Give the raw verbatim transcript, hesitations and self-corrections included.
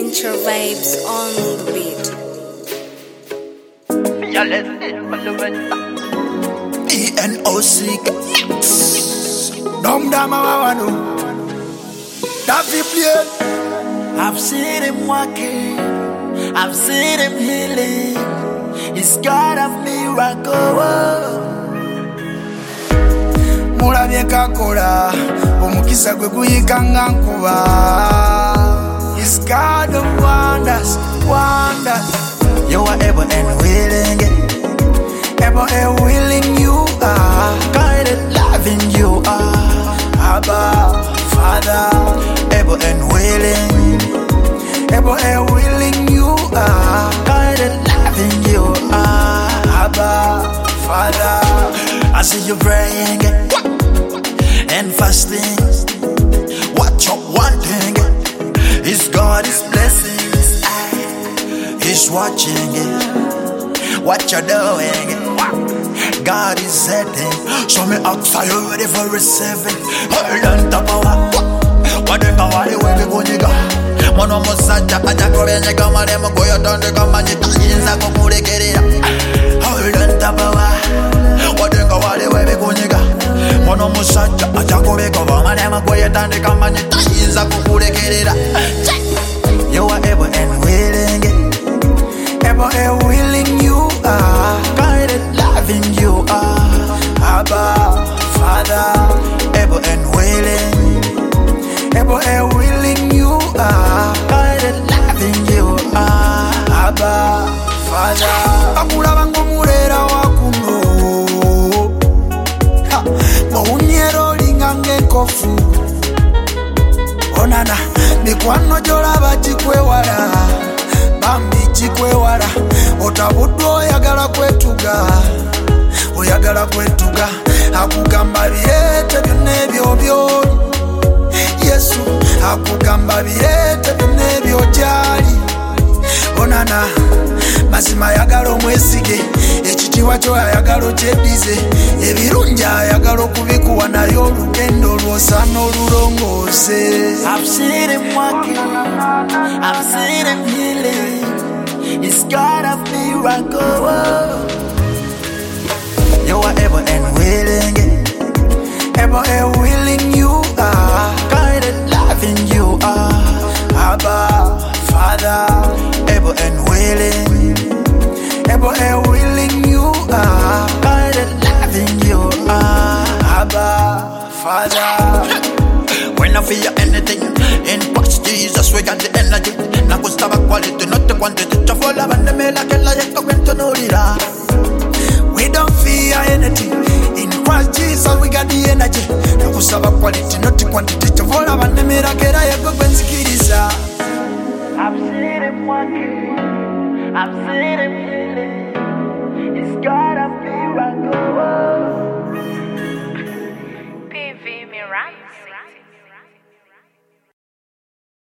Venture vibes on the beat. E N O C Dom Dama Wawano Davi play. I've seen him working, I've seen him healing. He's God of miracle. Mula bieka kola omukisa gwe guyikanga nkuba. He's God of wonders, wonders. You are able and willing, able and willing you are. Kind and loving you are. Abba, Father, able and willing, able and willing you are. Kind and loving you are. Abba, Father, I see you praying and fasting. Watch your one thing is God is blessing. He's watching it, what you're doing. God is setting. Show me outside, you ready for receiving. Hold on top of what? What the power you will be going to go? Mono Mosaja, Ajakore, Nagama, Mogoya, Don the Gamani, Zako Murekeria. Hold on top of what the power you will be going to go? Mono Mosaja, Ajakore, Gavama, Mogoya, Don the Gamani, Zako Murekeria. You are able and willing. Able and willing you are. Kind and loving you are. Abba, Father, able and willing. Able and willing you are. Kind and loving you are. Abba, Father. Akula bango murera wakuno. Ha, maunyero lingange kofu. Onana, mikwano jola bachikwe wala. Bambi chikwe wala. Otabudu oyagala kwetuga, oyagala kwetuga. Akugamba birete byonna ebyo byoli. Yesu akugamba birete byonna ebyo gyali. Onana mazima ayagala omwesige, ekitiibwa kyo ayagala okyeddize, ebirungi ayagala okubikuwa naye olugendo lw'osaana olulongoose. I've seen him working, I've seen him healing. He's God of miracle. You are able and willing, able and willing you are. Kind and loving you are. Abba, Father, able and willing, able and willing you are. Kind and loving you are. Abba, Father. When I feel anything in Christ Jesus, we got the energy. Now go stop quality, not the quantity. To follow and the mail, I can like to went to know it. We don't fear anything in Christ Jesus, we got the energy. Now go stop quality, not the quantity. To follow and the mail, I can like to went to I've seen him working, I've seen him healing.